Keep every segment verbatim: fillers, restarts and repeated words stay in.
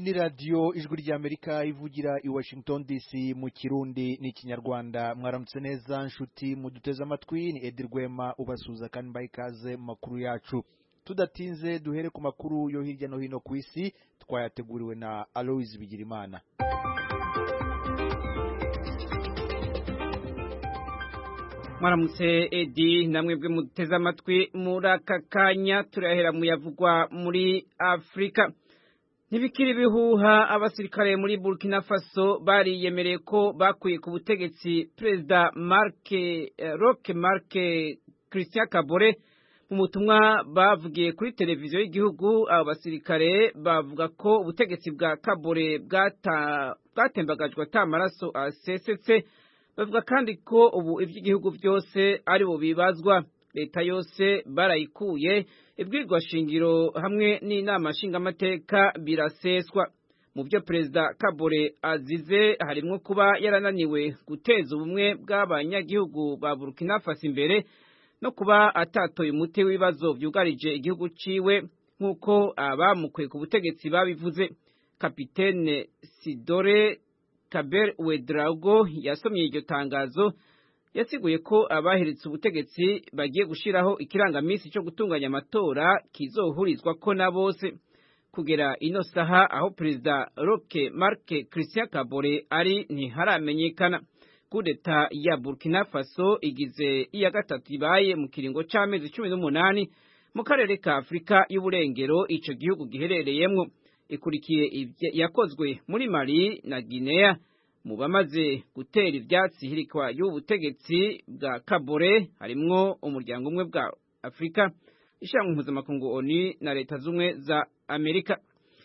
ni radio ijwi ry'Amerika ivugira i Washington D C mu Kirundi n'ikinyarwanda. Mwaramutse neza nshuti muduteze amatwi, ni Edi Rwema ubasuza kandi mbaye ikaze mu makuru yacu. Tudatinze duhere ku makuru yo hirya no hino ku isi twayateguriwe na Aloise Bigirimana. Mwaramutse Edi, namwe bwe muteze amatwi muri aka kanya turahera mu yavugwa muri Afrika. Ntibikiri bihuha, abasirikare muri Burkina Faso bariyemereye ko bakuye ku butegetsi Perezida Marc Roch Marc Christian Kabore. Mu butumwa bavugiye kuri televiziyo y'igihugu, abo basirikare bavuga ko ubutegetsi bwa Kabore bwatembagajwe ata maraso asesetse. Bavuga kandi ko ubu ivy'igihugu byose ari bo bibazwa, leta yose barayikuye, ibwirwa shingiro hamwe n'inama nshingamateka biraseswa. Mu byo Perezida Kabore azize harimwo kuba yarananiwe guteza ubumwe bw'abanyagihugu ba Burkina Faso imbere no kuba atatoye umuti w'ibibazo byugarije igihugu ciwe nk'uko abamukuye ku butegetsi babivuze. Kapitene Sidore Kaber Ouedraogo yasomye iryo tangazo, yasiguye ko abaheretse ubutegetsi bagiye gushiraho ikirangamisi cyo gutunganya amatora kizohurizwa ko na bose. Kugera ino saha aho Perezida Roch Marc Christian Kabore ari ntiharamenyekana. Kudeta ya Burkina Faso igize iya gatatu ibaye mu kiringo c'amezi cumi n'umunani mu karere ka Afrika y'uburengero ico gihugu giherereyemwo. Ikurikiye yakozwe muri Mali na Guinea. Mu bamaze gutera ivyatsi hirikwa y'ubutegetsi bwa Kabore harimwo umuryango umwe bwa Afrika, ishyirahamwe mpuzamakungu O N U na leta zumwe za Amerika.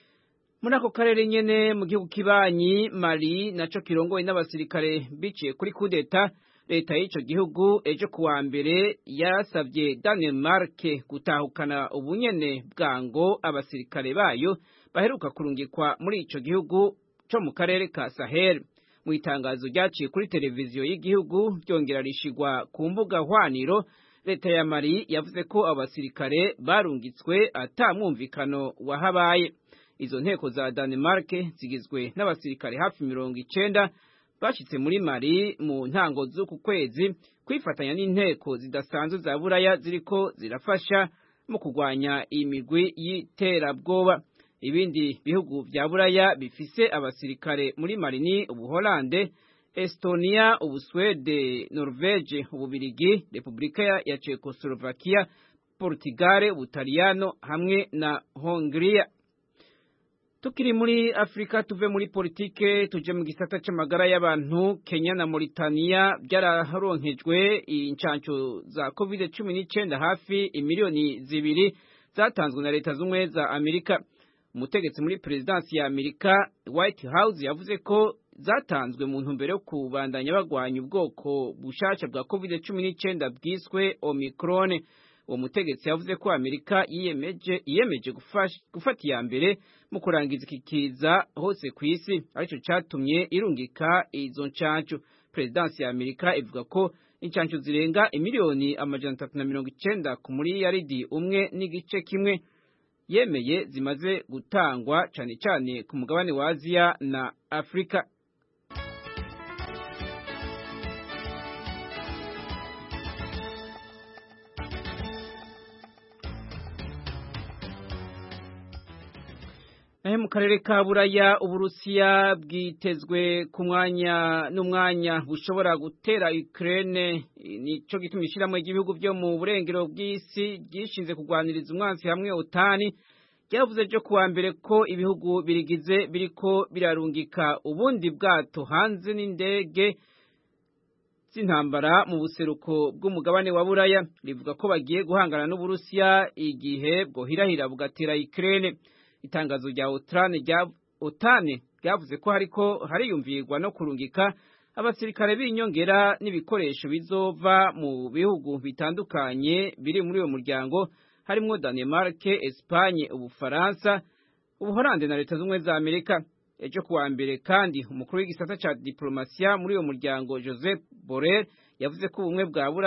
Muri ako karere nyene mu gihugu kibanyi Mali naco kirongoye n'abasirikare biciye kuri kudeta, leta y'ico gihugu ejo kuwa mbere yarasavye Danemark gutahukana ubunyene bwango abasirikare bayo baheruka kurungikwa muri ico gihugu cyo mu karere ka Sahel. Mu itangazo ryaciye kuri televiziyo y'igihugu ryongera rishigwa ku mbuga hwaniro, leta ya Mali yavuze ko abasirikare barungitswe atamwumvikano wahabaye. Izo nteko za Danemark zigizwe n'abasirikare hafi mirongo icenda bashitse muri Mali mu ntango z'uku kwezi kwifatanya n'inteko zidasanzwe za Buraya ziriko zirafasha mu kugwanya imigwi y'iterabwoba. Ibindi bihugu vya Buraya bifise abasirikare muri Mali ni Ubuholande, Estonia, Ubuswede, Norvege, Ububirigi, Republika ya Czechoslovakia, Portugal, Ubutaliyano hamwe na Hongria. Tukiri muri Afrika tuve muri politike tuje mu gisata c'amagara y'abantu. Kenya na Mauritania byararonkejwe incanco za covid cumi n'icenda hafi imiliyoni zibiri zatanzwe na leta zumwe za Amerika. Umutegetsi muri presidansi ya Amerika White House yavuze ko zatanzwe mu ntumbero yo kubandanya bagwanya ubwoko bushasha bwa covid cumi n'icenda bwiswe Omicron. Uwo mutegetsi yavuze ko Amerika yiyemeje yiyemeje gufata iya mbere mu kurangiza iki kiza hose ku isi, arico catumye irungika izo ncanco. Presidansi ya Amerika ivuga ko incanco zirenga imiliyoni amajana atatu na mirongo icenda ku miliyaridi umwe n'igice kimwe yemeye zimaze gutangwa cane cane ku mugabane wa Aziya na Afrika. Nahe mu karere ka Buraya, Uburusiya bwitezwe ku mwanya n'umwanya bushobora gutera Ukraine. Nico gituma ishirahamwe ry'ibihugu byo mu burengero bw'isi gishinze kugwaniriza umwansi hamwe O T A N ryavuze ejo kuwa mbere ko ibihugu birigize biriko birarungika ubundi bwato hanze n'indege z'intambara mu buseruko bw'umugabane wa Buraya. Rivuga ko bagiye guhangana n'Uburusiya igihe bwo hirahira bugatera Ukraine. Itangazo rya O T A N ryavuze ko hariko hariyumvirwa no kurungika abasirikare b'inyongera n'ibikoresho bizova mu bihugu bitandukanye biri muri uwo muryango, harimwo Danemark, Espagne, Ubufaransa, Ubuholande na leta zumwe za Amerika. Ejo kuwa mbere kandi umukuru w'igisata ca diplomasiya muri uwo muryango Joseph Borrell yavuze ko ubumwe bwa Buraya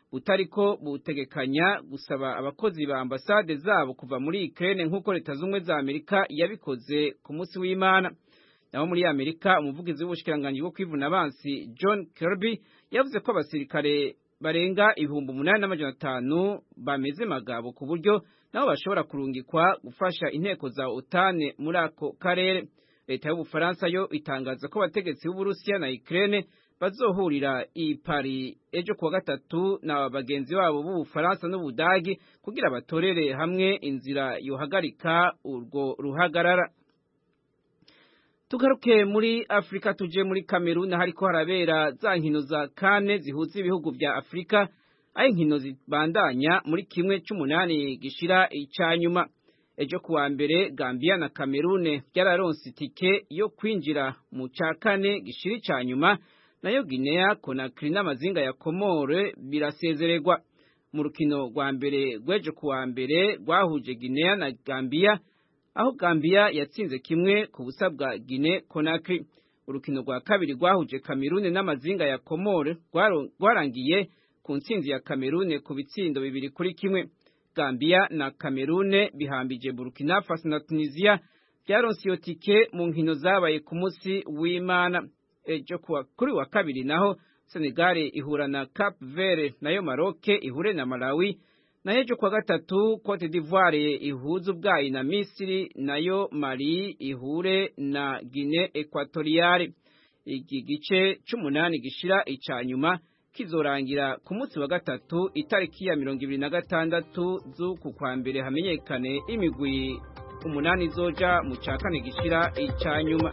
butariko butegekanya gusaba abakozi ba ambasade zabo kuva muri Ukraine nk'uko leta z'ubumwe za Amerika yabikoze ku munsi w'Imana. Naho muri Amerika umuvugizi w'ubushikiranganje bwo kwivuna abansi John Kirby yavuze ko abasirikare barenga ibihumbi umunani n'amajana atanu bameze magabo ku buryo nabo bashobora kurungikwa gufasha inteko za OTAN muri ako karere. Leta y'Ubufaransa yo itangaza ko abategetsi b'Uburusiya na Ukraine bazohurira i Paris ejo kuwa gatatu na bagenzi babo b'Ubufaransa n'Ubudagi kugira batorere hamwe inzira yohagarika urwo ruhagarara. Tugaruke muri Afrika tuje muri Cameroon hariko harabera za nkino za kane zihuza ibihugu vya Afrika, aho inkino zibandanya muri kimwe c'umunani gishira icanyuma. Ejo kuwa mbere Gambia na Cameroon byararonse itike yo kwinjira mu ca kane gishira icanyuma, nayo Guinea Conakry n'amazinga ya Comore birasezererwa. Mu rukino rwa mbere rw'ejo kuwa mbere rwahuje Guinea na Gambia, aho Gambia yatsinze kimwe ku busa bwa Guinea Conakry. Urukino rwa kabiri rwahuje Cameroon n'amazinga ya Comore rwarangiye ku ntsinzi ya Cameroon ku bitsindo bibiri kuri kimwe. Gambia na Cameroon bihambije Burkina Faso na Tunisia byaronse iyo tike mu nkino zabaye ku munsi w'Imana. Ejo kuwa kuri wa kabiri naho Senegal ihura na Cap Verde, nayo Maroc ihure na Malawi, nayo ejo kuwa gatatu Cote d'Ivoire ihuza ubwayi na Misiri, nayo Mali ihure na Guinea Equatoriale. Iki gice c'umunani gishira icanyuma kizorangira ku munsi wa gatatu itariki ya mirongo ibiri na gatandatu z'uku kwa mbere hamenyekane imigwi umunani zoja mu ca kane gishira icanyuma.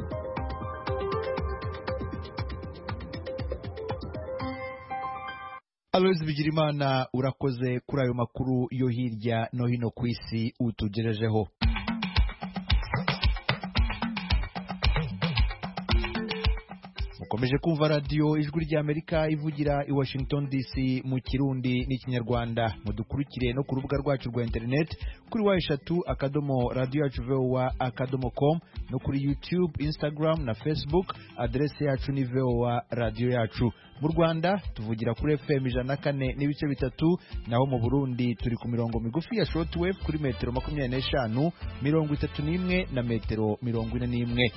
Aloys Bigirimana urakoze kuri ayo makuru yo hirya no hino ku isi utugerejeho. Mukomeje kumva radio Ijwi ry'Amerika ivugira i Washington D C mu Kirundi n'ikinyarwanda. Mudukurikire no ku rubuga rwacu rwa internet kuri wa eshatu akadomo radio yacu voa akadomo com, no kuri YouTube, Instagram na Facebook. Adresse yacu ni voa radio yacu. Mu Rwanda tuvugira kuri F M ijana na kane n'ibice bitatu, naho mu Burundi turi ku mirongo migufi ya shortwave kuri metero makumyabiri n'eshanu, mirongo itatu n'imwe na metero mirongo ine n'imwe.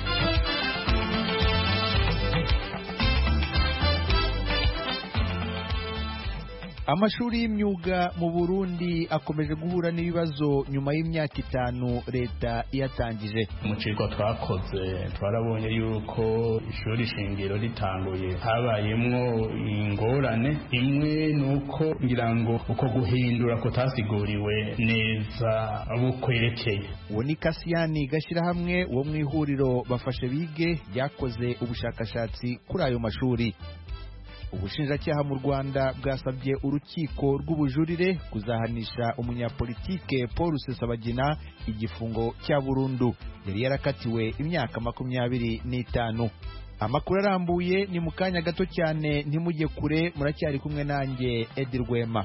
Amashuri y'imyuga mu Burundi akomeje guhura n'ibibazo nyuma y'imyaka itanu leta iyatangije. Mu kigo twakoze twarabonye yuko ishuri shingiro ritanguye habayemwo ingorane imwe, nuko ngira ngo uko guhindura ko tasiguriwe neza abo kwerekeye. Uwo ni Kasiyani Gashirahamwe wo mu ihuriro Bafashe Bige ryakoze ubushakashatsi kuri ayo mashuri. Ubushinjacyaha mu Rwanda bwasabye urukiko rw'ubujurire kuzahanisha umunyapolitike Paul Rusesabagina igifungo cya burundu. Yari yarakatiwe imyaka makumyabiri n'itanu. Amakuru arambuye ni mu kanya gato cyane, ntimujye kure, muracyari kumwe nanjye Edi Rwema.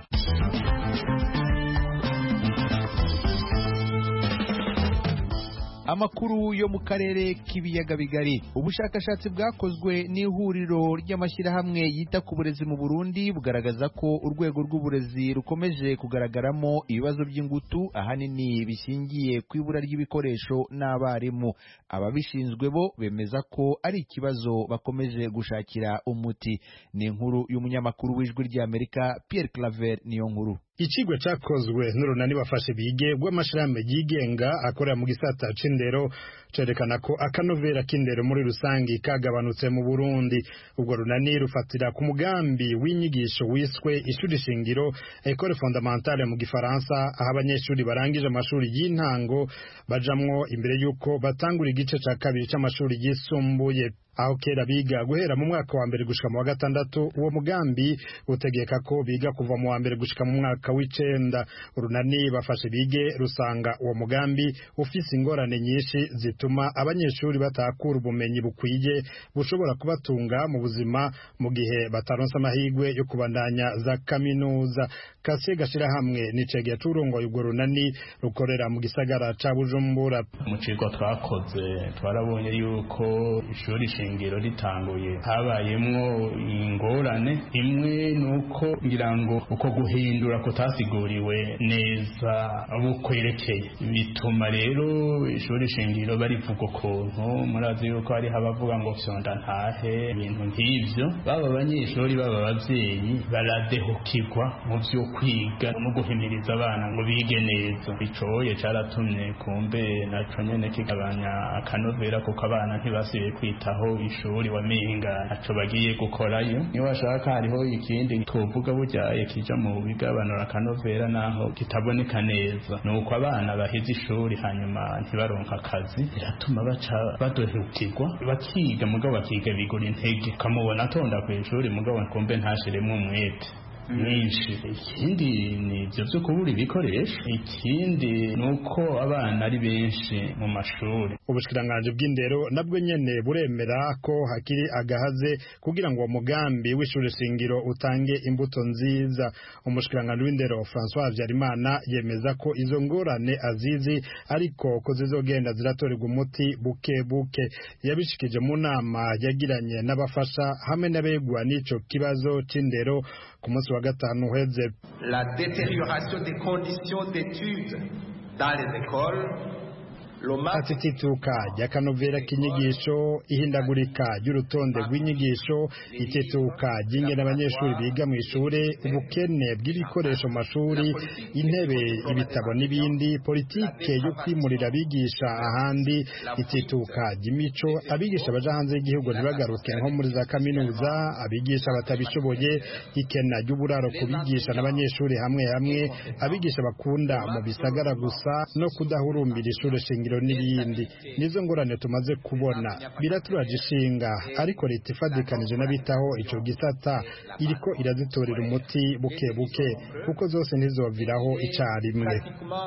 Amakuru yo mu karere k'ibiyaga bigari. Ubushakashatsi bwakozwe n'ihuriro ry'amashyirahamwe yita ku burezi mu Burundi bugaragaza ko urwego rw'uburezi rukomeje kugaragaramo ibibazo by'ingutu, ahanini bishingiye ku ibura ry'ibikoresho n'abarimu. Ababishinzwe bo bemeza ko ari ikibazo bakomeje gushakira umuti. Ni inkuru y'umunyamakuru w'Ijwi ry'Amerika Pierre Claver niyo nkuru. Ikigo cyakozwe n'urunani Bafashe Bige rw'amashirahamwe yigenga akorera mu gisata c'indero cerekana ko akanovera k'indero muri rusangi kagabanutse mu Burundi. Ubwo runani rufatira ku mugambi w'inyigisho wiswe ishuri shingiro École fondamentale mu Gifaransa, aho abanyeshuri barangije amashuri y'intango bajamwo imbere yuko batangura igice ca kabiri c'amashuri yisumbuye. Aho kera biga guhera mu mwaka wa mbere gushika mu wa gatandatu, uwo mugambi utegeka ko biga kuva mu wa mbere gushika mu mwaka w'icenda. Urunani Bafashe Bige rusanga uwo mugambi ufise ingorane nyinshi zituma abanyeshuri batakura ubumenyi bukwiye bushobora kubatunga mu buzima mu gihe bataronse amahigwe yo kubandanya za kaminuza. Kase Gashirahamwe nicegeye turongoye ubwo runani rukorera mu gisagara ca Bujumbura. Mu kigo twakoze twarabonye yuko ishuri shingiro ritanguye habayemwo ingorane imwe nuko ngira ngo uko guhindura kutasiguriwe neza abo kwerekeye bituma rero ishuri shingiro barivuga ukuntu murazi yuko hari habavuga ngo fyonda ntahe ibintu nk'ivyo baba abanyeshuri baba abavyeyi baradehukirwa mu vyo kwiga no guhimiriza abana ngo bige neza icoye caratumye kumbe naco nyene kigabanya akanovera kuko abana ntibasibe kwitaho ishuri wamenga aco bagiye gukorayo niyo bashaka hariho ikindi twovuga burya kija mu bigabanura akanovera naho kitaboneka neza nuko abana baheze ishuri hanyuma ntibaronka akazi biratuma baca badohukirwa bakiga mugabo bakiga bigura intege kamubona atonda ku ishuri mugabo kumbe ntashiremwe umwete mwinshi. Ikindi ni ibyo byo kubura ibikoresho, ikindi nuko abana ari benshi mu mashuri. Ubushikiranganje bw'indero nabwo nyene buremera ko hakiri agahaze kugira ngo umugambi w'ishuri shingiro utange imbuto nziza. Umushikiranganje w'indero François Habyarimana yemeza ko izo ngorane azizi ariko ko zizogenda ziratorerwa umuti buke buke. Yabishikije mu nama yagiranye n'abafasha hamwe n'abegwa n'ico kibazo c'indero ku munsi wa gatanu uheze. La détérioration des conditions d'études dans les écoles, atitituka ry'akanovera k'inyigisho, ihindagurika ry'urutonde rw'inyigisho, itituka ry'ingene abanyeshuri biga mu ishure, ubukene bw'ibikoresho mu mashuri, intebe, ibitabo n'ibindi, politike yo kwimurira abigisha ahandi, itituka ry'imico, abigisha baja hanze y'igihugu ntibagaruke nko muri za kaminuza, abigisha batabishoboye, ikena ry'uburaro ku bigisha n'abanyeshuri hamwe hamwe, abigisha bakunda mu bisagara gusa, no kudahurumbira ishure shingiro n'ibindi. Nizo ngorane tumaze kubona, biraturaje ishinga, ariko leta ifadikanije n'abitaho ico gisata iriko irazitorera umuti buke buke kuko zose ntizoviraho icarimwe.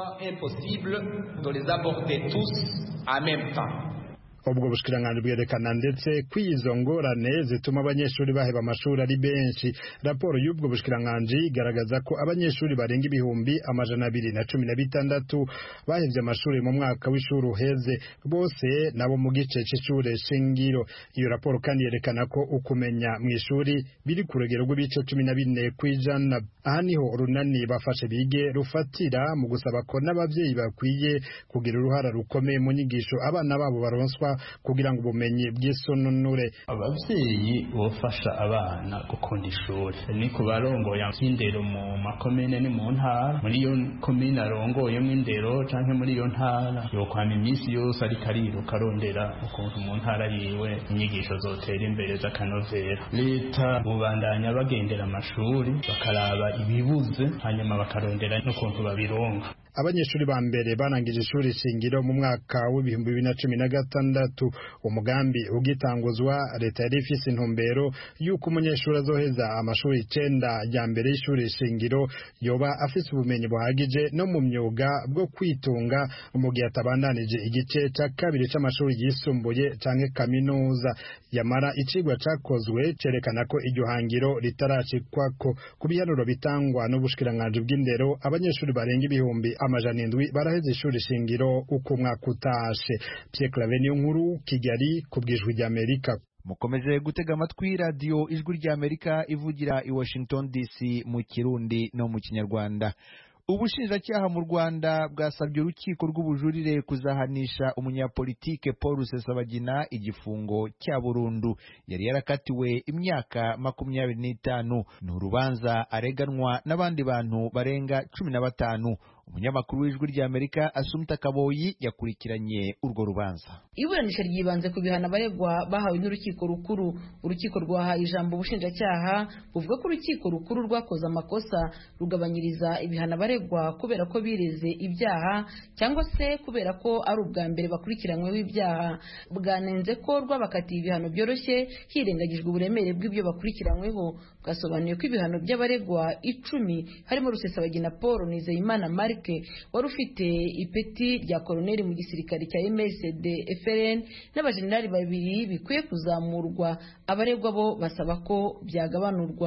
Ubwo bushikiranganje bwerekana ndetse kwizo ngorane zituma abanyeshuri baheba amashuri ari benshi. Raporo y'ubwo bushikiranganje igaragaza ko abanyeshuri barenga ibihumbi amajana abiri na cumi na bitandatu bahevye amashuri mu mwaka w'ishuri uheze, bose nabo mu gice c'ishure shingiro. Iyo raporo kandi yerekana ko ukumenya mu ishuri biri ku rugero rw'ibice cumi na bine kw'ijana. Aha niho urunani bafashe bige rufatira mu gusaba ko n'abavyeyi bakwiye kugira uruhara rukomeye mu nyigisho abana babo baronswa kugira ngo ubumenyi bw'isononure. Abavyeyi bofasha abana gukunda ishuri, ni ku barongoye indero mu makomine ni mu ntara, muri iyo komine arongoyemo indero canke muri iyo ntara yokwama iminsi yose ariko ariruka arondera ukuntu mu ntara yiwe inyigisho zotera imbere z'akanovera. Leta bubandanya bagendera amashuri bakaraba ibibuze hanyuma bakarondera n'ukuntu babironka. Abanyeshuri ba mbere barangije ishuri shingiro mu mwaka w'ibihumbi bibiri na cumi na gatandatu. Umugambi ugitanguzwa, leta yari ifise intumbero yuko umunyeshuri azoheza amashuri icenda ya mbere y'ishuri shingiro yoba afise ubumenyi buhagije no mu myuga bwo kwitunga mu gihe atabandanije igice ca kabiri c'amashuri yisumbuye canke kaminuza. Yamara icigwa cakozwe cerekana ko iryo hangiro ritaracikwako. Ku biharuro bitangwa n'ubushikiranganje bw'indero, abanyeshuri barenga ibihumbi amajana indwi baraheze ishuri shingiro uko umwaka utashe. Pierre Claver Nkuru, Kigali, kubw'ijwi ry'Amerika. Mukomeze gutega amatwi radio Ijwi ry'Amerika ivugira i Washington D C mu Kirundi no mu Kinyarwanda. Ubushinjacyaha mu Rwanda bwasabye urukiko rw'ubujurire kuzahanisha umunyapolitike Paul Rusesabagina igifungo cya burundu. Yari yarakatiwe imyaka makumyabiri n'itanu. Ni urubanza areganwa n'abandi bantu barenga cumi na batanu. Umunyamakuru w'Ijwi ry'Amerika Asumta Kaboyi yakurikiranye urwo rubanza. Iburanisha ryibanze ku bihano abaregwa bahawe n'urukiko rukuru. Urukiko rwahaye ijambo ubushinjacyaha buvuga ko urukiko rukuru rwakoze amakosa rugabanyiriza ibihano abaregwa kubera ko bireze ibyaha cyangwa se kubera ko ari ubwa mbere bakurikiranyweho ibyaha. Bwanenze ko rwabakatiye ibihano byoroshye hirengagijwe uburemere bw'ibyo bakurikiranyweho. Bwasobanuye ko ibihano by'abaregwa icumi harimo Rusesabagina Paul, Nizeyimana Mark wari ufite ipeti rya koloneli mu gisirikare cya M S D F R N n'abajenerali babiri bikwiye kuzamurwa. Abaregwa bo basaba ko byagabanurwa.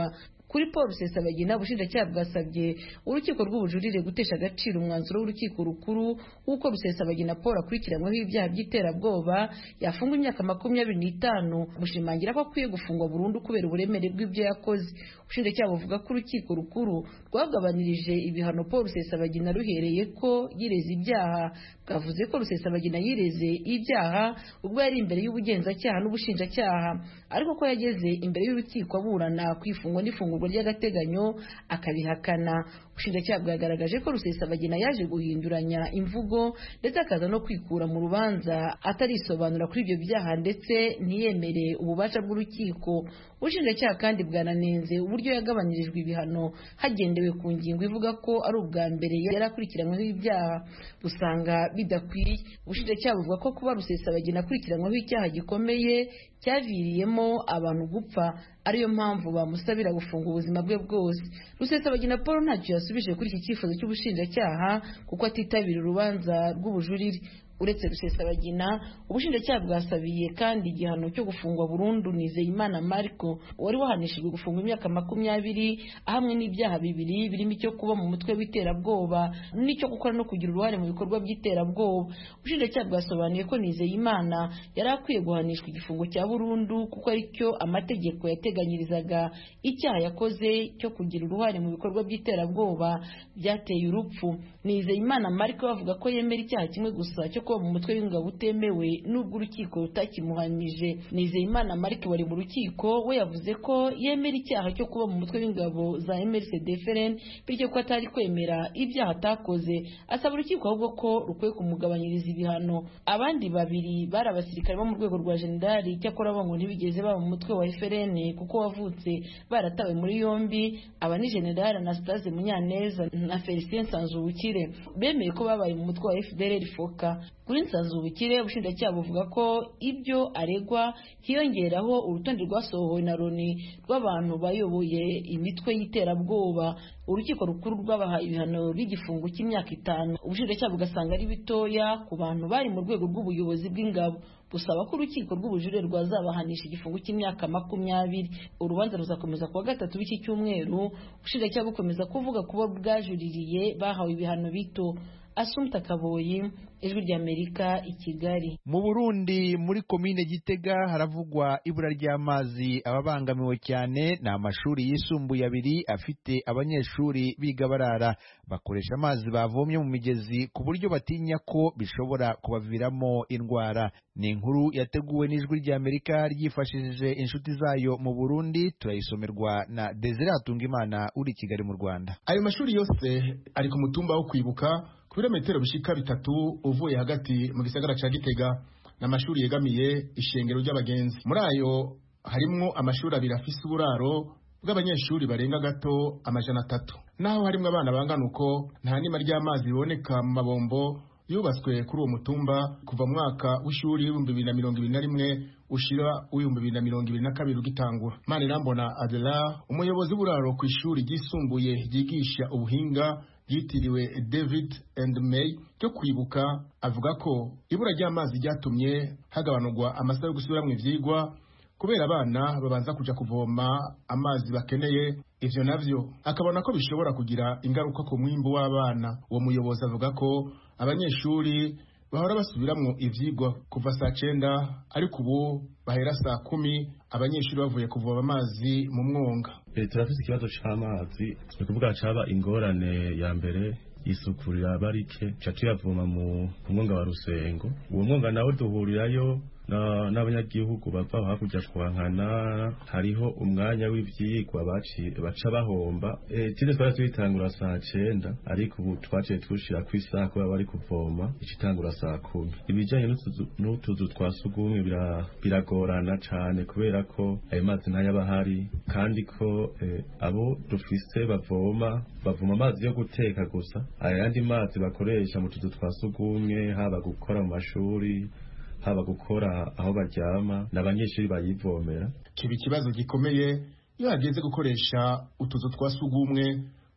kuri Paul Rusesabagina ubushinjacyaha bwasabye urukiko rw'ubujurire gutesha agaciro umwanzuro w'urukiko rukuru w'uko Rusesabagina Paul akurikiranyweho ibyaha by'iterabwoba yafungwa imyaka makumyabiri n'itanu bushimangira ko akwiye gufungwa burundu kubera uburemere bw'ibyo yakoze. Ubushinjacyaha buvuga ko urukiko rukuru rwagabanirije ibihano Paul Rusesabagina ruhereye ko yireze ibyaha. Bwavuze ko Rusesabagina yireze ibyaha ubwo yari imbere y'ubugenzacyaha n'ubushinjacyaha, ariko ko yageze imbere y'urukiko aburana kwifungwa n'ifungurwa ry'agateganyo akabihakana. Ubushinjacyaha bwagaragaje ko Rusesabagina yaje guhinduranya imvugo ndetse akaza no kwikura mu rubanza atarisobanura kuri ibyo byaha ndetse ntiyemere ububasha bw'urukiko. Ubushinjacyaha kandi bwananenze uburyo yagabanyirijwe ibihano hagendewe ku ngingo ivuga ko ari ubwa mbere yari akurikiranyweho ibyaha, busanga bidakwiye. Ubushinjacyaha buvuga ko kuba Rusesabagina akurikiranyweho icyaha gikomeye cyaviriyemo abantu gupfa ariyo mpamvu bamusabira gufunga ubuzima bwe bwose. Rusesabagina Paul ntacyo yasubije kuri iki cyifuzo cy'ubushinjacyaha kuko atitabira urubanza rw'ubujurire. Uretse Rusesabagina, ubushinjacyaha bwasabiye kandi igihano cyo gufungwa burundu Nizeyimana Marco wari wahanishijwe gufungwa imyaka makumyabiri ahamwe n'ibyaha bibiri birimo icyo kuba mu mutwe w'iterabwoba n'icyo gukora no kugira uruhare mu bikorwa by'iterabwoba. Ubushinjacyaha bwasobanuye ko Nizeyimana yari akwiye guhanishwa igifungo cya burundu kuko ari cyo amategeko yateganyirizaga icyaha yakoze cyo kugira uruhare mu bikorwa by'iterabwoba byateye urupfu. Nizeyimana Marco bavuga ko yemera icyaha kimwe gusa cyo kuba mu mutwe w'ingabo utemewe n'ubwo urukiko rutakimuhanije. Nizeyimana Marc wari mu rukiko we yavuze ko yemera icyaha cyo kuba mu mutwe w'ingabo za M R C D F R N bityo ko atari kwemera ibyaha atakoze, asaba urukiko ahubwo ko rukwiye kumugabanyiriza ibihano. Abandi babiri bari abasirikare bo mu rwego rwa generali cyakora bo ngo ntibigeze baba mu mutwe wa F R N kuko wavutse baratawe muri yombi. Aba ni General Anastase Munyaneza na Felicien Nsanzubukire bemeye ko babaye mu mutwe wa F D L R Foka. Kuri Nsanzubukire ubushinjacyaha buvuga ko ibyo aregwa hiyongeraho urutonde rwasohowe na Loni rw'abantu bayoboye imitwe y'iterabwoba. Urukiko rukuru rwabahaye ibihano by'igifungo cy'imyaka itanu. Ubushinjacyaha bugasanga ari bitoya ku bantu bari mu rwego rw'ubuyobozi bw'ingabo, busaba ko urukiko rw'ubujurire rwazabahanisha igifungo cy'imyaka makumyabiri. Urubanza ruzakomeza kuwa gatatu w'iki cyumweru. Ubushinjacyaha bukomeza kuvuga kuba bwajuririye bahawe ibihano bito. Asumta Kaboyi, Ijwi ry'Amerika, i Kigali. Mu Burundi muri komine Gitega haravugwa ibura ry'amazi. Ababangamiwe cyane ni amashuri yisumbuye abiri afite abanyeshuri biga barara bakoresha amazi bavomye mu migezi ku buryo batinya ko bishobora kubaviramo indwara. Ni inkuru yateguwe n'Ijwi ry'Amerika ryifashishije inshuti zayo mu Burundi, turayisomerwa na Desire Hatungimana uri Kigali mu Rwanda. Ayo mashuri yose ari ku mutumba wo Kwibuka ku birometero bishika bitatu uvuye hagati mu gisagara ca Gitega. N'amashuri yegamiye ishengero ry'abagenzi. Muri ayo harimwo amashuri abiri afise uburaro bw'abanyeshuri barenga gato amajana atatu. Naho harimwo abana bangana uko nta nima ry'amazi biboneka mu mabombo yubatswe kuri uwo mutumba kuva mu mwaka w'ishuri w'ibihumbi bibiri na mirongo ibiri na rimwe ushira w'ibihumbi bibiri na mirongo ibiri na kabiri ugitangura. Manirambona Adela, umuyobozi w'uburaro ku ishuri ryisumbuye ryigisha ubuhinga yitiriwe David and May cyo Kwibuka, avuga ko ibura ry'amazi ryatumye hagabanurwa amasaha yo gusubiramwo ivyigwa kubera abana babanza kuja kuvoma amazi bakeneye. Ivyo navyo akabona ko bishobora kugira ingaruka ku mwimbu w'abana. Uwo muyobozi avuga ko abanyeshuri bahora basubiramwo ivyigwa kuva saa cenda ariko ubu bahera saa kumi abanyeshuri bavuye kuvoma amazi mu mwonga. E, turafise ikibazo c'amazi, ni kuvuga caba ingorane ya mbere isuku rirabarike ca tuyavoma mu mwonga wa Rusengo. Uwo mwonga nawo duhurirayo n'abanyagihugu bava hakurya kwankana. Hariho umwanya w'ivyigwa baca bahomba. E, tine twari tuyitangura saa cenda ariko ubu twaciye tushira ku isaha kuba bari kuvoma icitangura saa kumi. Ibijanye n'utuzu twa sugumwe biragorana cane kubera ko ayo mazi ntayaba ahari kandi ko e, abo dufise bavoma bavoma amazi yo guteka gusa. Ayandi mazi bakoresha mu tuzu twa sugumwe haba gukora mu mashuri haba gukora aho baryama n'abanyeshuri bayivomera. Kiba ikibazo gikomeye iyo hageze gukoresha utuzu twa sugumwe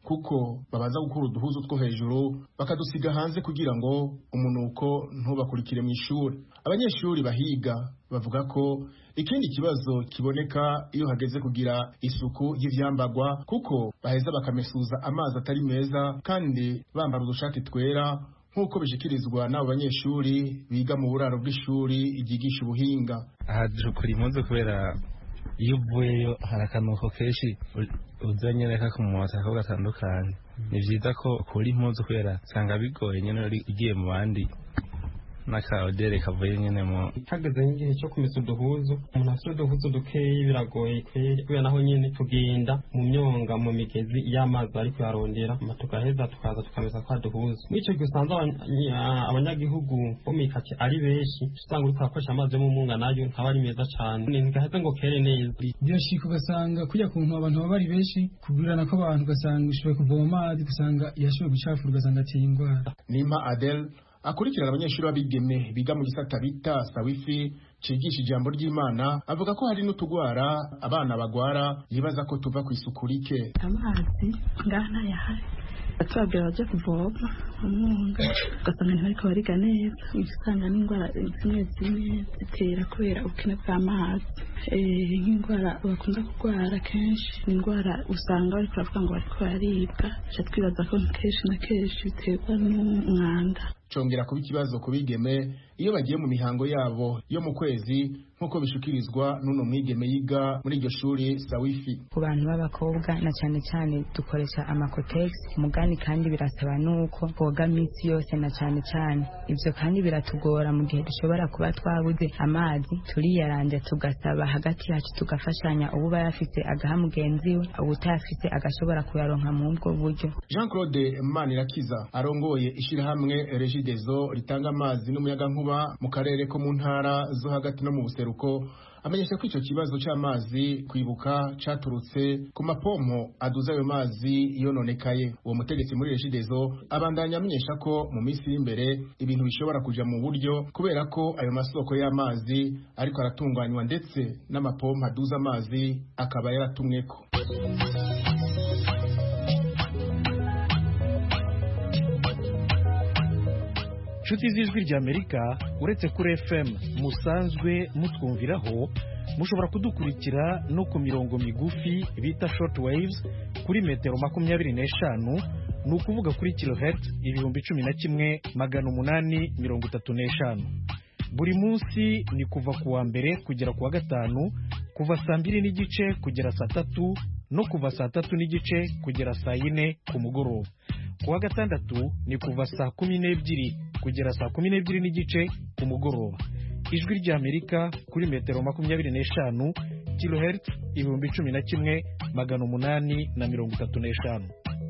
kuko babanza gukura uduhuzu two hejuru bakadusiga hanze kugira ngo umunuko ntubakurikire mu ishuri. Abanyeshuri bahiga bavuga ko ikindi kibazo kiboneka iyo hageze kugira isuku y'ivyambagwa, kuko baheza bakamesuza amazi atari meza kandi bambara udushati twera nk'uko bishikirizwa n'abo banyeshuri biga mu buraro bw'ishuri ryigisha ubuhinga. Aha dukora impuzu kubera iyo uvuyeyo hari akanuko kenshi uzanye reka ku mota ko gatandukanye. Ni vyiza ko ukora impuzu kubera usanga bigoye nyene ugiye mu bandi n'akaodere kavuye nyene mu hageze nk'igihe cyo kumesa uduhuzu, umuntu afite uduhuzu dukeyi biragoye kubera naho nyene tugenda mu myonga mu migezi y'amazi ariko yarondera tugaheza tukaza tukamesa kwa duhuzu. Mw'ico gihe usanze abanyagihugu bo mikake ari benshi, usanga uriko akoresha amazi yo mu munga nayo ntaba ari meza cane, ntigaheze ngo kere neza. Byoshika ugasanga kujya kuntu abantu baba bari benshi kugurana ko abantu ugasanga ushoboye kuvoma amazi ugasanga yashoboye gucafura ugasanga ateye ingwara. Nimpa Adel akurikirana abanyeshuri b'abigeme biga mu gisata bita Sawifi cigisha ijambo ry'Imana, avuga ko hari n'utugwara abana bagwara yibaza ko tuva ku isuku rike. Amazi ngana yahari atubabwira baje kuvoma umunga ugasanga ntibariko bariga neza, ugasanga n'ingwara zimwe zimwe zitera kubera ubukene bw'amazi. Nk'ingwara bakunda kurwara kenshi ingwara usanga bariko baravuga ngo bariko baribwa, ca twibaza ko kenshi na kenshi biterwa n'umwanda. Congera kuba ikibazo ku bigeme iyo bagiye mu mihango yabo yo mu kwezi nk'uko bishukirizwa n'uno mwigeme yiga muri iryo shuri Sawifi. Ku bantu b'abakobwa na cyane cyane dukoresha amakotex mugani, kandi birasaba nuko koga misi yose na cyane cyane. Ivyo kandi biratugora mu gihe dushobora kuba twabuze amazi, turiyaranja tugasaba hagati yacu tugafashanya, ubu bayafite agaha mugenzi we, ubutayafite agashobora kuyaronka mu ubwo buryo. Jean Claude Manirakiza arongoye ishirahamwe Regideso ritanga amazi n'umuyaga nkuba mu karere ko mu ntara zo hagati no mu buseruko, amenyesha ko ico kibazo c'amazi kwibuka caturutse ku mapompo aduza ayo mazi yononekaye. Uwo mutegetsi muri Regideso abandanya amenyesha ko mu minsi y'imbere ibintu bishobora kuja mu buryo kubera ko ayo masoko y'amazi ariko aratunganywa ndetse n'amapompo aduza amazi akaba yaratumweko. Nshuti z'ijwi ry'Amerika, uretse kuri F M musanzwe mutwumviraho, mushobora kudukurikira no ku mirongo migufi bita short waves kuri metero makumyabiri n'eshanu, ni ukuvuga kuri kilohertz ibihumbi cumi na kimwe magana umunani mirongo itatu n'eshanu. Buri munsi ni kuva ku wa mbere kugera ku wa gatanu, kuva saa mbiri n'igice kugera saa tatu no kuva saa tatu n'igice kugera saa yine ku mugoroba. Ku wa gatandatu ni kuva saa kumi n'ebyiri kugera saa kumi n'ebyiri n'igice ku mugoroba. Ijwi ry'Amerika kuri metero makumyabiri n'eshanu, kilohertz ibihumbi cumi na kimwe magana umunani na mirongo itatu n'eshanu.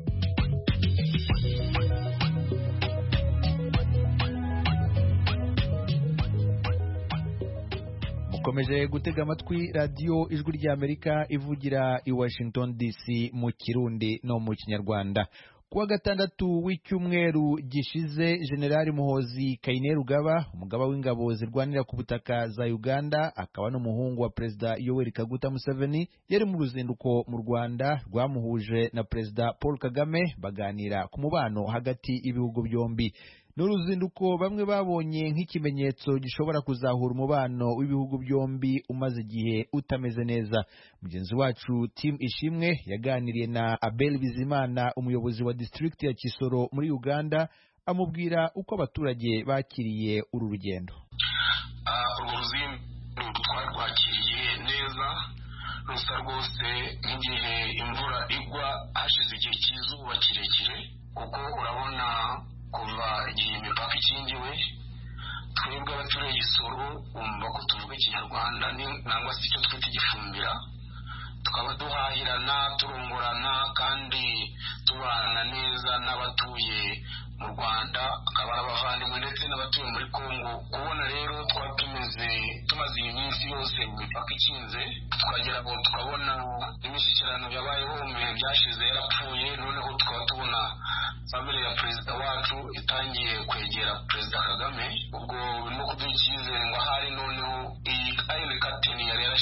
Mukomeje gutega amatwi radiyo Ijwi ry'Amerika ivugira i Washington D C mu Kirundi no mu Kinyarwanda. Kuwa gatandatu w'icyumweru gishize, Generali Muhozi Kainerugaba, umugaba w'ingabo zirwanira ku butaka za Uganda akaba n'umuhungu wa Perezida Yoweri Kaguta Museveni, yari mu ruzinduko mu Rwanda rwamuhuje na Perezida Paul Kagame baganira ku mubano hagati y'ibihugu byombi. N'uruzinduko bamwe babonye nk'ikimenyetso gishobora kuzahura umubano w'ibihugu byombi umaze igihe utameze neza. Mugenzi wacu Tim Ishimwe yaganiriye na Abel Bizimana, umuyobozi wa district ya Kisoro muri Uganda, amubwira uko abaturage bakiriye uru rugendo. Urwo ruzinduko twarwakiriye neza, rusa rwose nk'igihe imvura igwa hashize igihe cy'izuba kirekire, kuko urabona kuva igihe imipaka ikingiwe, twebwe abaturage Kisoro umva ko tuvuga Ikinyarwanda nangwa se icyo twita igifumbira, tukaba duhahirana turongorana kandi tubana neza n'abatuye mu Rwanda, akaba ari abavandimwe ndetse n'abatuye muri Kongo. Kubona rero twaba tumeze tumaze iminsi yose mu mipaka ikinze, tukagera aho tukabona imishyikirano yabayeho mu bihe byashize yarapfuye, noneho tukaba tubona family ya perezida wacu itangiye kwegera Perezida Kagame. Ubwo birimo kuduha icyizere ngo ahari noneho iyi iron curtain yari yarashyizwe hagati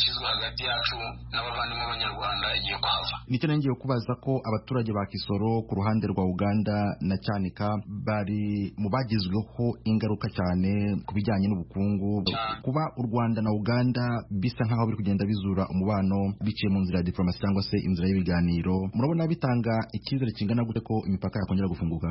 hagati yacu n'abavandimwe b'abanyarwanda igiye kuhava. Nicyo ngiye kubaza ko abaturage ba Kisoro ku ruhande rwa Uganda na Cyanika bari mu bagizweho ingaruka cyane ku bijyanye n'ubukungu, kuba u Rwanda na Uganda bisa nkaho biri kugenda bizura umubano biciye mu nzira ya diplomasi cyangwa se inzira y'ibiganiro, murabona bitanga icyizere kingana gute ko imipaka yakongera gufunguka?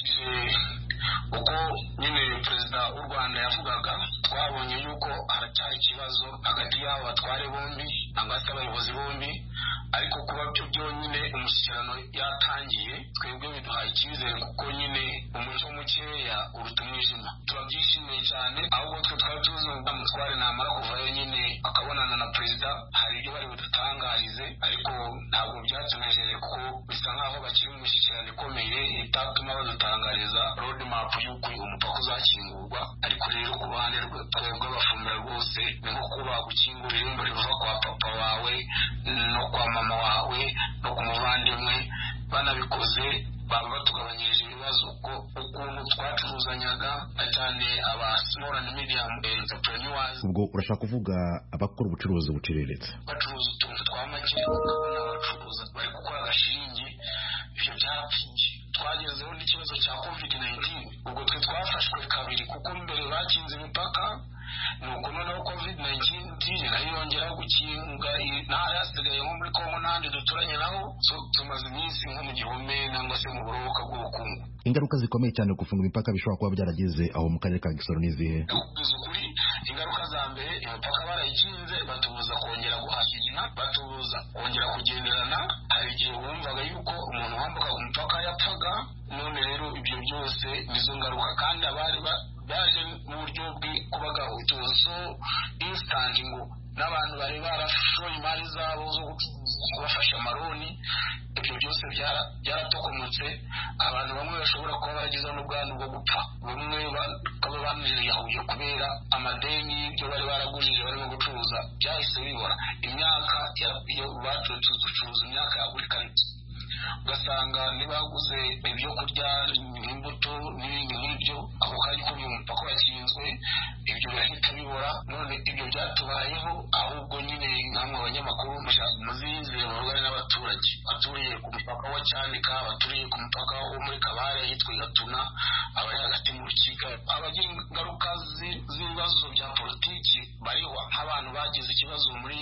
Uko nyine perezida w'u Rwanda yavugaga, twabonye yuko haracyari ikibazo hagati y'abo batware bombi cyangwa se abayobozi bombi, ariko kuba byo byonyine umushyikirano yatangiye twebwe biduhaye icyizere, kuko nyine umuco mukeya uruta umwijima. Turabyishimiye cyane, ahubwo twe twari tuzi ngo mutware namara kuvayo nyine akabonana na perezida hari ibyo bari budutangarize, ariko ntabwo byatunejeje kuko bisa nkaho bakiri mu mishyikirano ikomeye itatuma badutangariza road map y'uko umupaka uzakingurwa. Ariko rero ku ruhande twebwe abafumbira rwose ni nko kuba gukingurira irembo riva kwa papa wawe no kwa mama wawe no ku muvandimwe, banabikoze baba batugabanyirije ibibazo ko ukuntu twacuruzanyaga cyane aba small and medium entrepreneurs. Ubwo urashaka kuvuga abakora ubucuruzi buciriritse, bacuruza utuntu twa make, ukabona abacuruza bari gukora agashiringi, ibyo byarapfiye. Twagezeho n'ikibazo cya covid nineteen, ubwo twe twafashwe kabiri kuko mbere bakinze imipaka, nuko noneho covid nineteen nayo yongera gukinga intara yasigaye nko muri Kongo n'ahandi duturanye naho, so tumaze iminsi nko mu gihome nangwa se mu buruhuka bw'ubukungu. Ingaruka zikomeye cyane gufunga imipaka bishobora kuba byarageze aho mu karere ka Gisoro n'izihe? Ukuri ingaruka za mbere, imipaka barayikinze, batubuza kongera guhahirana, batubuza kongera kugenderana. Hari igihe wumvaga yuko umuntu wambuka umupaka yapfaga, none rero ibyo byose nizo ngaruka, kandi abari baje mu buryo bwo kubaga utuzo instant ngo n'abantu bari barashoye imari zabo zo kubafasha amaroni, ibyo byose byaratokomotse. Abantu bamwe bashobora kuba baragize n'ubwandu bwo gupfa, bamwe bakaba baniyahuye kubera amadeni y'ibyo bari baragurije barimo gucuruza byahise bibora. Imyaka iyo bacuruza ducuruza imyaka ya buri karite, ugasanga nibaguze ibyo kurya imbuto n'ibindi nk'ibyo, ako kanya ko umupaka wakinzwe ibyo birahita bibora. None ibyo byatubayeho, ahubwo nyine nkamwe abanyamakuru muzizire muvugane n'abaturage baturiye ku mupaka wa Cyanika, baturiye ku mupaka wo muri Kabare yitwa Gatuna, abari hagati mu Rukika. Abagira ingaruka z'ibibazo bya politiki bariho, nk'abantu bagize ikibazo muri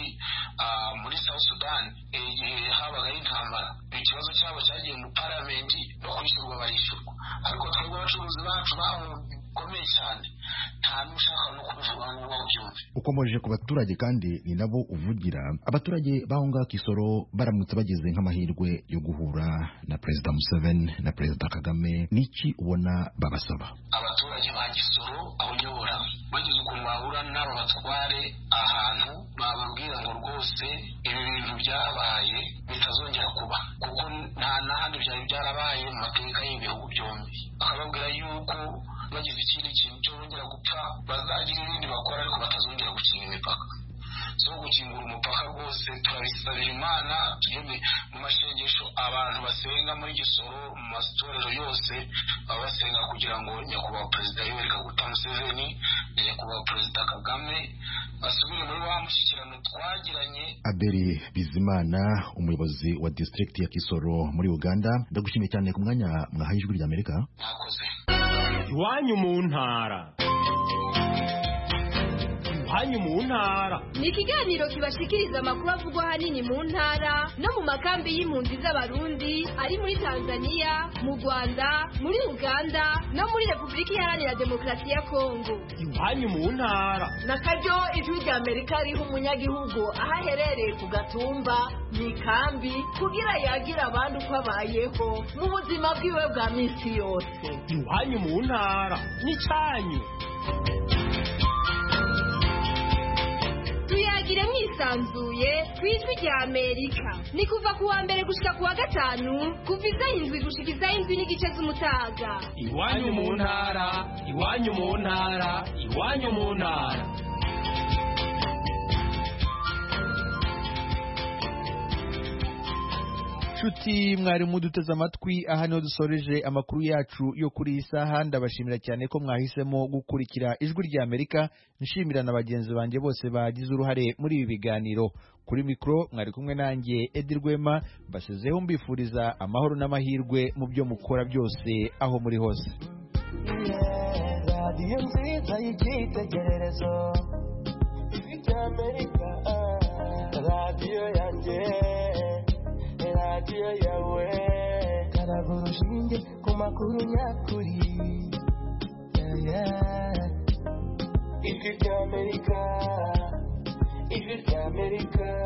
muri South Sudan igihe habagaho intambara, ikibazo cyabo cyagiye mu paramenti no kwishyurwa barishyurwa. Ariko twebwe abacuruzi bacu bakomeye cyane, nta n'ushaka no kubivuga ngo babyumve. Ukomeje ku baturage kandi ni nabo uvugira, abaturage baho ngaho Kisoro baramutse bagize nk'amahirwe yo guhura na Perezida Museveni na Perezida Kagame, niki ubona babasaba? Abaturage ba Kisoro aho nyobora bagize ukuntu bahura n'abo batware ahantu, bababwira ngo rwose ibi bintu byabaye bitazongera kuba, kuko nta n'ahandi byari byarabaye mu mateka y'ibihugu byombi. Bakababwira yuko bagize ikindi kintu cyo bongera gupfa bazagira ibindi bakora, ariko batazongera gukinga imipaka. So gukingura umupaka rwose turabisabira Imana, twebwe mu mashengesho abantu basenga muri Gisoro mu matorero yose baba basenga kugira ngo nyakubahwa Perezida Yoweri Kaguta Museveni na nyakubahwa Perezida Kagame basubire muri wa mushyikirano twagiranye. Abeli Bizimana, umuyobozi wa district ya Kisoro muri Uganda, ndagushimiye cyane ku mwanya mwahaye ijwi rya Amerika. Nakoze. Iwanyu mu ntara. Iwanyu mu ntara ni ikiganiro kibashikiriza amakuru avugwa ahanini mu ntara no mu makambi y'impunzi z'abarundi ari muri Tanzania, mu Rwanda, muri Uganda no muri Repubulika Iharanira Demokarasi ya Kongo. Iwanyu mu ntara na karyo ijwi rya Amerika riha umunyagihugu aho aherereye ku gatumba mu ikambi kugira yagira abandi uko abayeho mu buzima bwiwe bwa minsi yose. Iwanyu mu ntara ni cyanyu. Tuyagire mwisanzuye kwijwi rya Amerika. Ni kuva kuwa mbere gushika kuwa gatanu, kuva isaha indwi gushika isaha indwi n'igice z'umutaga. Iwanyu mu ntara, iwanyu mu ntara, iwanyu mu ntara. inshuti mwari muduteze amatwi aha niho dusoreje amakuru yacu yo kuri iyi saha ndabashimira cyane ko mwahisemo gukurikira ijwi rya Amerika nshimira na bagenzi banjye bose bagize uruhare muri ibi biganiro kuri mikro mwari kumwe nanjye Edi Rwema basezeho mbifuriza amahoro n'amahirwe mu byo mukora byose aho muri hose. radiyo nziza y'icyitegererezo ijwi rya Amerika radiyo yanjye radiyo yawe karaga urushinge ku makuru nyakuri ijwi rya Amerika ijwi rya Amerika